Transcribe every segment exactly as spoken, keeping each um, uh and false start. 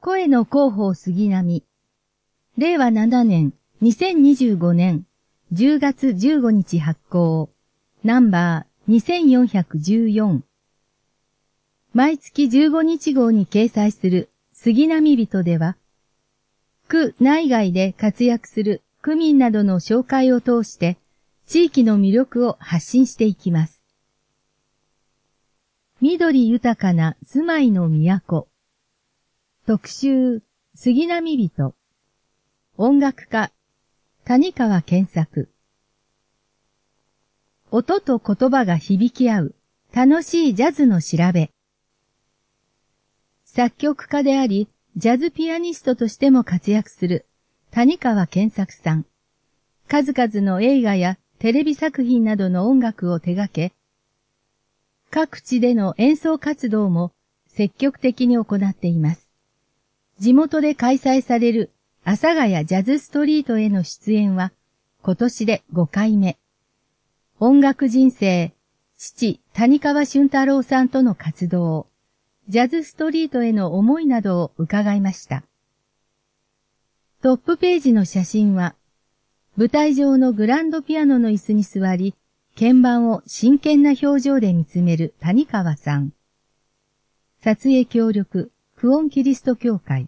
声の広報杉並。れいわななねん、にせんにじゅうごねん、じゅうがつじゅうごにち発行。ナンバーにせんよんひゃくじゅうよん。毎月じゅうごにち号に掲載する杉並人では、区内外で活躍する区民などの紹介を通して、地域の魅力を発信していきます。緑豊かな住まいの都。特集、杉並人。音楽家、谷川健作。音と言葉が響き合う、楽しいジャズの調べ。作曲家であり、ジャズピアニストとしても活躍する、谷川健作さん。数々の映画やテレビ作品などの音楽を手掛け、各地での演奏活動も積極的に行っています。地元で開催される阿佐ヶ谷ジャズストリートへの出演は今年でごかいめ。音楽人生、父谷川俊太郎さんとの活動、ジャズストリートへの思いなどを伺いました。トップページの写真は、舞台上のグランドピアノの椅子に座り、鍵盤を真剣な表情で見つめる谷川さん。撮影協力、久遠キリスト教会。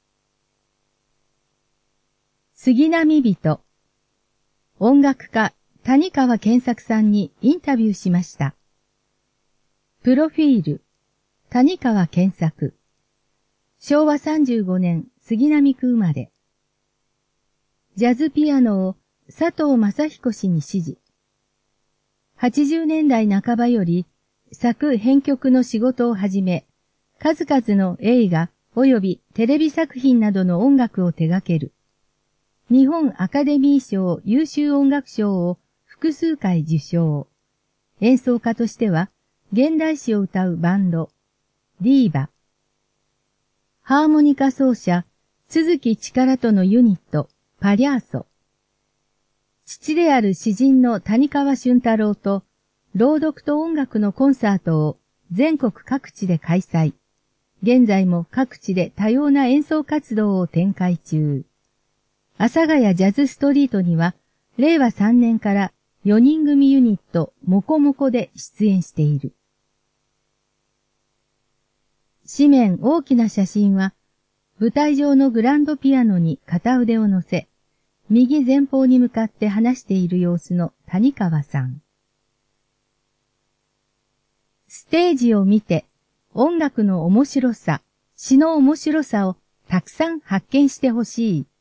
杉並人。音楽家、谷川健作さんにインタビューしました。プロフィール、谷川健作。しょうわさんじゅうごねん、杉並区生まれ。ジャズピアノを佐藤正彦氏に師事。はちじゅうねんだいなかばより作編曲の仕事を始め、数々の映画及びテレビ作品などの音楽を手掛ける。日本アカデミー賞優秀音楽賞を複数回受賞。演奏家としては、現代詩を歌うバンド、ディーバ。ハーモニカ奏者、鈴木力とのユニット、パリャーソ。父である詩人の谷川俊太郎と、朗読と音楽のコンサートを全国各地で開催。現在も各地で多様な演奏活動を展開中。阿佐ヶ谷ジャズストリートには、れいわさんねんからよにん組ユニット、モコモコで出演している。紙面大きな写真は、舞台上のグランドピアノに片腕を乗せ、右前方に向かって話している様子の谷川さん。ステージを見て、音楽の面白さ、詩の面白さをたくさん発見してほしい。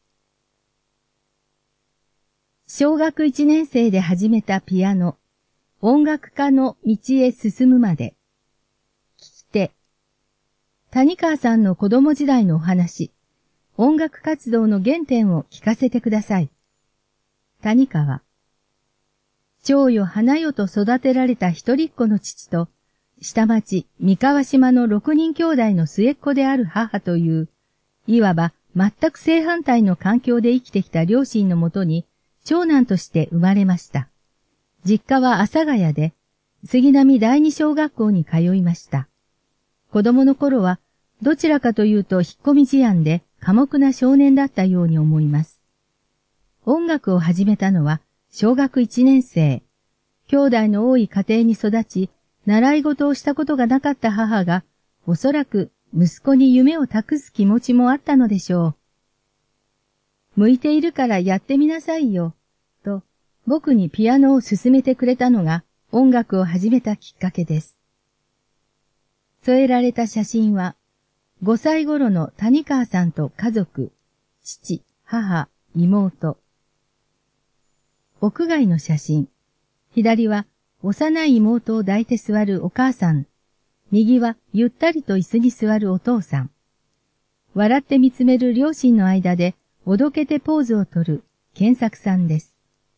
小学いちねんせいで始めたピアノ、音楽家の道へ進むまで。聞き手。谷川さんの子供時代のお話、音楽活動の原点を聞かせてください。谷川。長よ花よと育てられた一人っ子の父と、下町三河島の六人兄弟の末っ子である母という、いわば全く正反対の環境で生きてきた両親のもとに、長男として生まれました。実家は阿佐ヶ谷で、杉並第二小学校に通いました。子供の頃は、どちらかというと引っ込み思案で寡黙な少年だったように思います。音楽を始めたのは小学いちねんせい。兄弟の多い家庭に育ち、習い事をしたことがなかった母が、おそらく息子に夢を託す気持ちもあったのでしょう。向いているからやってみなさいよ、と僕にピアノを勧めてくれたのが音楽を始めたきっかけです。添えられた写真は、ごさい頃の谷川さんと家族、父、母、妹。屋外の写真。左は幼い妹を抱いて座るお母さん。右はゆったりと椅子に座るお父さん。笑って見つめる両親の間でおどけてポーズをとる健作さんです。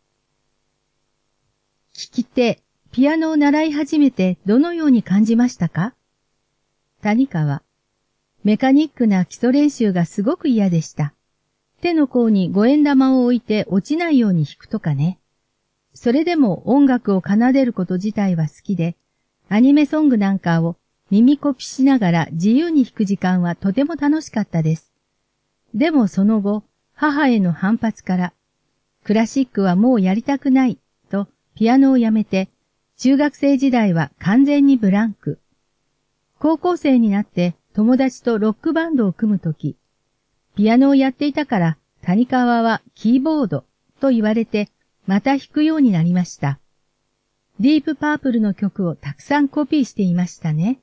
聞き手、ピアノを習い始めてどのように感じましたか？谷川。メカニックな基礎練習がすごく嫌でした。手の甲に五円玉を置いて落ちないように弾くとかね。それでも音楽を奏でること自体は好きで、アニメソングなんかを耳コピしながら自由に弾く時間はとても楽しかったです。でもその後、母への反発から、クラシックはもうやりたくないとピアノをやめて、中学生時代は完全にブランク。高校生になって友達とロックバンドを組むとき、ピアノをやっていたから谷川はキーボードと言われてまた弾くようになりました。ディープパープルの曲をたくさんコピーしていましたね。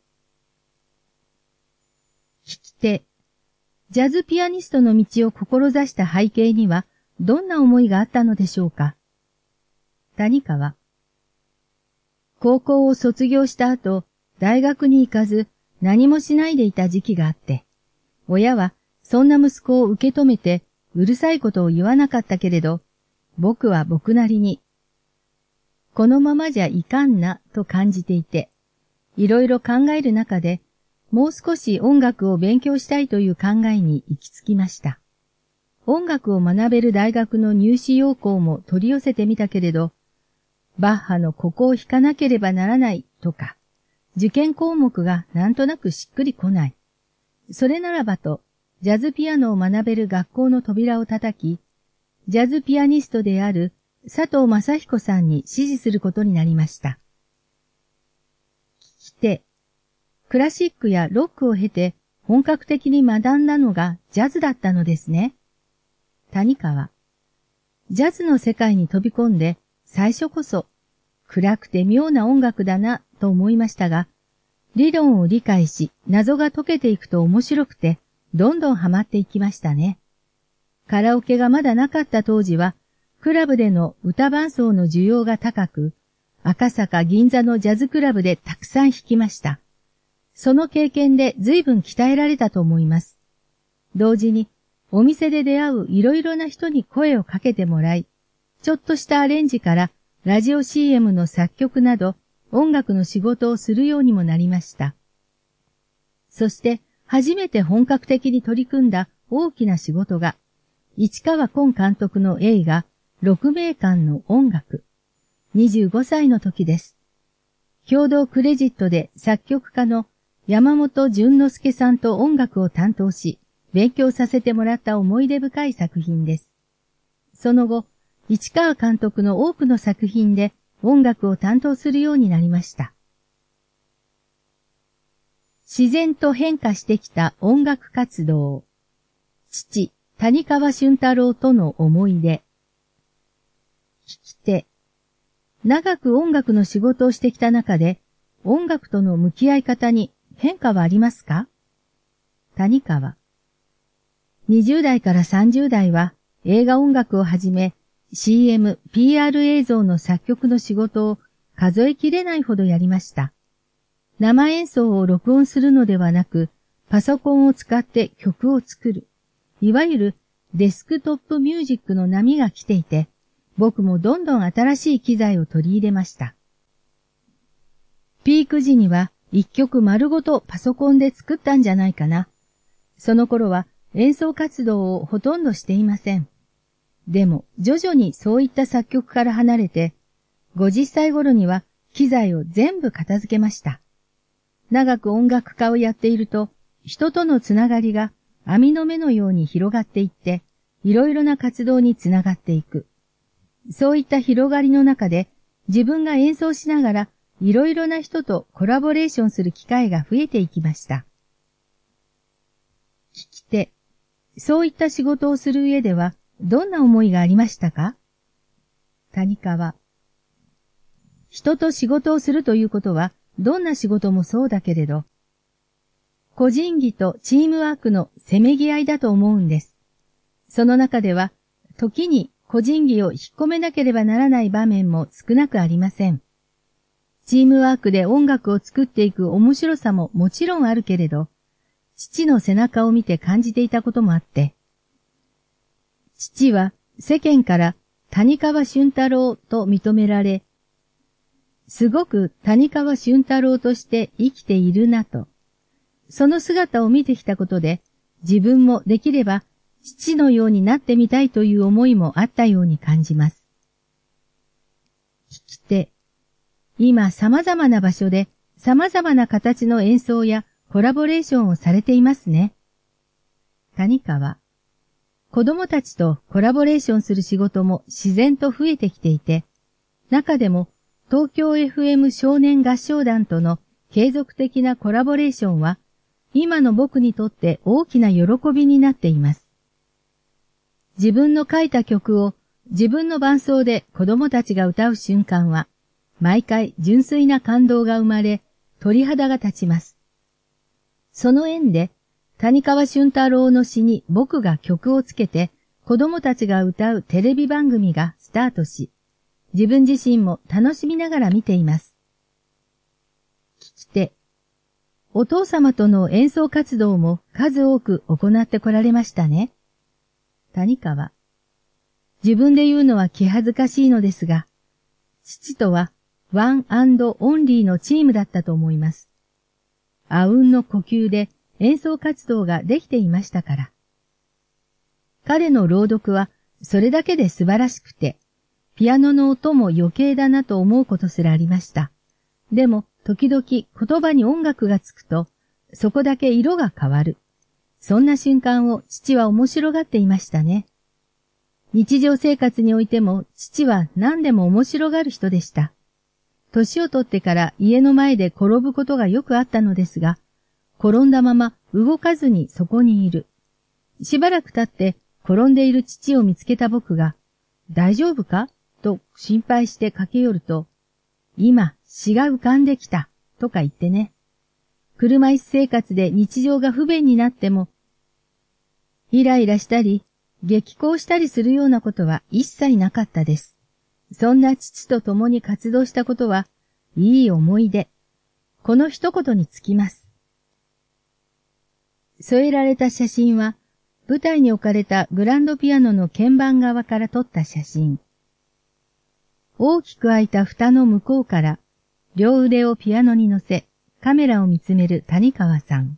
弾き手。ジャズピアニストの道を志した背景にはどんな思いがあったのでしょうか。谷川。高校を卒業した後、大学に行かず何もしないでいた時期があって、親はそんな息子を受け止めてうるさいことを言わなかったけれど、僕は僕なりに、このままじゃいかんなと感じていて、いろいろ考える中で、もう少し音楽を勉強したいという考えに行き着きました。音楽を学べる大学の入試要項も取り寄せてみたけれど、バッハのここを弾かなければならないとか、受験項目がなんとなくしっくりこない。それならばと、ジャズピアノを学べる学校の扉を叩き、ジャズピアニストである佐藤正彦さんに指示することになりました。聞き手。クラシックやロックを経て本格的に学んだのがジャズだったのですね。谷川。ジャズの世界に飛び込んで最初こそ暗くて妙な音楽だなと思いましたが、理論を理解し謎が解けていくと面白くてどんどんハマっていきましたね。カラオケがまだなかった当時はクラブでの歌伴奏の需要が高く、赤坂銀座のジャズクラブでたくさん弾きました。その経験で随分鍛えられたと思います。同時にお店で出会ういろいろな人に声をかけてもらい、ちょっとしたアレンジからラジオ シーエム の作曲など音楽の仕事をするようにもなりました。そして初めて本格的に取り組んだ大きな仕事が、市川崑監督の映画、鹿鳴館の音楽。にじゅうごさいの時です。共同クレジットで作曲家の山本淳之介さんと音楽を担当し、勉強させてもらった思い出深い作品です。その後、市川監督の多くの作品で音楽を担当するようになりました。自然と変化してきた音楽活動。父、谷川俊太郎との思い出。聞き手。長く音楽の仕事をしてきた中で、音楽との向き合い方に変化はありますか？谷川。にじゅう代からさんじゅう代は映画音楽をはじめ シーエム、ピーアール 映像の作曲の仕事を数えきれないほどやりました。生演奏を録音するのではなく、パソコンを使って曲を作る。いわゆるデスクトップミュージックの波が来ていて、僕もどんどん新しい機材を取り入れました。ピーク時には一曲丸ごとパソコンで作ったんじゃないかな。その頃は演奏活動をほとんどしていません。でも徐々にそういった作曲から離れて、ごじゅっさい頃には機材を全部片付けました。長く音楽家をやっていると、人とのつながりが網の目のように広がっていって、いろいろな活動につながっていく。そういった広がりの中で、自分が演奏しながら、いろいろな人とコラボレーションする機会が増えていきました。聞き手。そういった仕事をする上では、どんな思いがありましたか？谷川。人と仕事をするということは、どんな仕事もそうだけれど、個人技とチームワークのせめぎ合いだと思うんです。その中では、時に個人技を引っ込めなければならない場面も少なくありません。チームワークで音楽を作っていく面白さももちろんあるけれど、父の背中を見て感じていたこともあって、父は世間から谷川俊太郎と認められ、すごく谷川俊太郎として生きているなと、その姿を見てきたことで、自分もできれば父のようになってみたいという思いもあったように感じます。聞き手。今様々な場所で様々な形の演奏やコラボレーションをされていますね。谷川。子供たちとコラボレーションする仕事も自然と増えてきていて、中でも東京 エフエム 少年合唱団との継続的なコラボレーションは、今の僕にとって大きな喜びになっています。自分の書いた曲を自分の伴奏で子供たちが歌う瞬間は、毎回純粋な感動が生まれ、鳥肌が立ちます。その縁で、谷川俊太郎の詩に僕が曲をつけて、子供たちが歌うテレビ番組がスタートし、自分自身も楽しみながら見ています。聞き手。お父様との演奏活動も数多く行ってこられましたね。谷川。自分で言うのは気恥ずかしいのですが、父とはワンアンドオンリーのチームだったと思います。あうんの呼吸で演奏活動ができていましたから。彼の朗読はそれだけで素晴らしくて、ピアノの音も余計だなと思うことすらありました。でも、時々言葉に音楽がつくと、そこだけ色が変わる。そんな瞬間を父は面白がっていましたね。日常生活においても父は何でも面白がる人でした。年を取ってから家の前で転ぶことがよくあったのですが、転んだまま動かずにそこにいる。しばらく経って転んでいる父を見つけた僕が、大丈夫かと心配して駆け寄ると、今、詩が浮かんできた、とか言ってね。車椅子生活で日常が不便になっても、イライラしたり、激高したりするようなことは一切なかったです。そんな父と共に活動したことは、いい思い出。この一言につきます。添えられた写真は、舞台に置かれたグランドピアノの鍵盤側から撮った写真。大きく開いた蓋の向こうから、両腕をピアノに乗せ、カメラを見つめる谷川さん。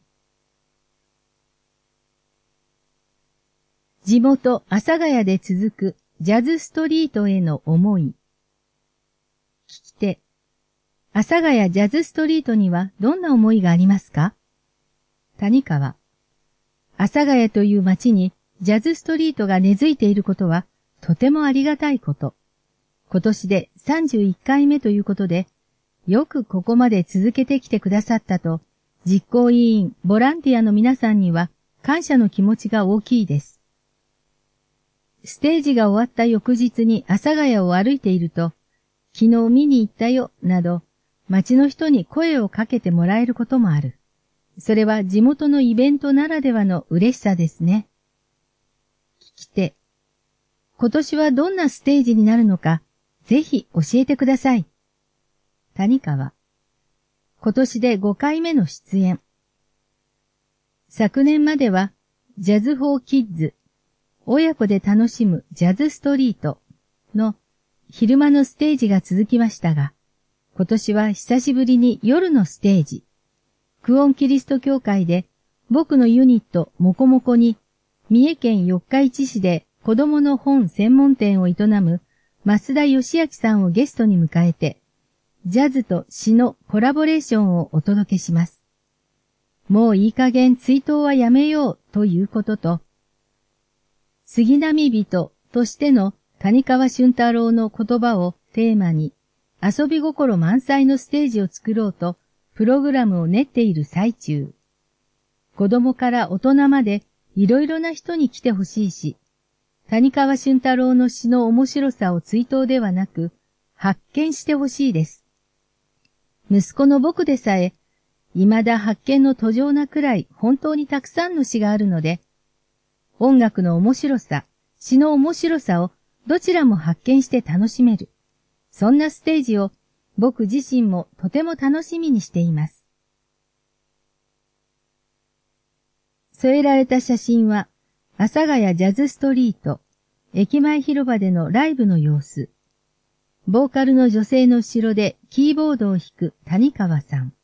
地元阿佐ヶ谷で続くジャズストリートへの思い。聞き手。阿佐ヶ谷ジャズストリートにはどんな思いがありますか？谷川。阿佐ヶ谷という町にジャズストリートが根付いていることはとてもありがたいこと。今年でさんじゅういっかいめということで、よくここまで続けてきてくださったと、実行委員、ボランティアの皆さんには感謝の気持ちが大きいです。ステージが終わった翌日に阿佐ヶ谷を歩いていると、昨日見に行ったよ、など、町の人に声をかけてもらえることもある。それは地元のイベントならではの嬉しさですね。聞き手。今年はどんなステージになるのか、ぜひ教えてください。谷川。今年でごかいめの出演。昨年までは、ジャズフォーキッズ、親子で楽しむジャズストリートの昼間のステージが続きましたが、今年は久しぶりに夜のステージ。久遠キリスト教会で僕のユニットもこもこに三重県四日市市で子供の本専門店を営む増田義明さんをゲストに迎えて、ジャズと詩のコラボレーションをお届けします。もういい加減追悼はやめようということと、杉並人としての谷川俊太郎の言葉をテーマに遊び心満載のステージを作ろうとプログラムを練っている最中。子供から大人までいろいろな人に来てほしいし、谷川俊太郎の詩の面白さを追悼ではなく発見してほしいです。息子の僕でさえ未だ発見の途上なくらい本当にたくさんの詩があるので、音楽の面白さ、詩の面白さをどちらも発見して楽しめる。そんなステージを僕自身もとても楽しみにしています。添えられた写真は、阿佐ヶ谷ジャズストリート、駅前広場でのライブの様子。ボーカルの女性の後ろでキーボードを弾く谷川さん。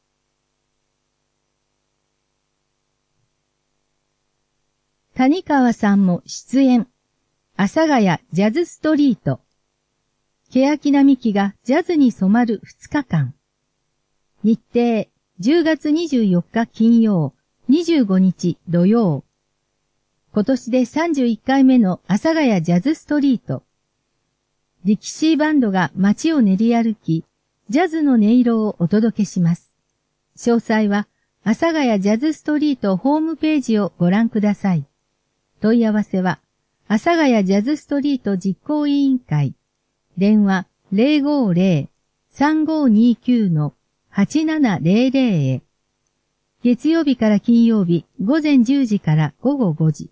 谷川さんも出演。阿佐ヶ谷ジャズストリート。欅並木がジャズに染まるふつかかん。 日程、じゅうがつにじゅうよっか金曜、にじゅうごにち土曜。今年でさんじゅういっかいめの阿佐ヶ谷ジャズストリート。ディキシーバンドが街を練り歩き、ジャズの音色をお届けします。詳細は、阿佐ヶ谷ジャズストリートホームページをご覧ください。問い合わせは、阿佐ヶ谷ジャズストリート実行委員会。電話 ゼロごゼロ さんごにきゅう はちななゼロゼロ へ。月曜日から金曜日午前じゅうじから午後ごじ。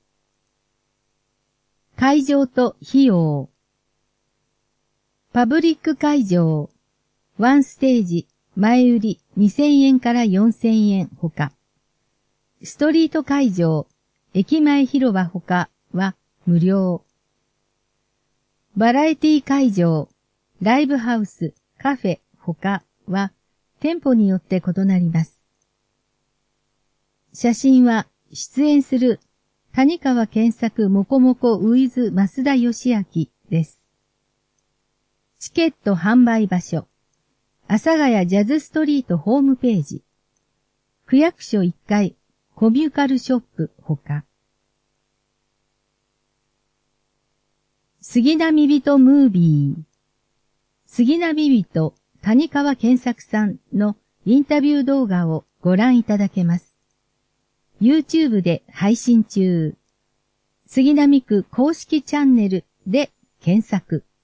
会場と費用。パブリック会場。ワンステージ、前売りにせんえんからよんせんえんほか。ストリート会場、駅前広場ほかは無料。バラエティ会場、ライブハウス、カフェほかは店舗によって異なります。写真は出演する谷川健作もこもこウィズ増田義明です。チケット販売場所。阿佐ヶ谷ジャズストリートホームページ。区役所いっかいコミューカルショップほか。杉並人ムービー。杉並人谷川健作さんのインタビュー動画をご覧いただけます。YouTube で配信中。杉並区公式チャンネルで検索。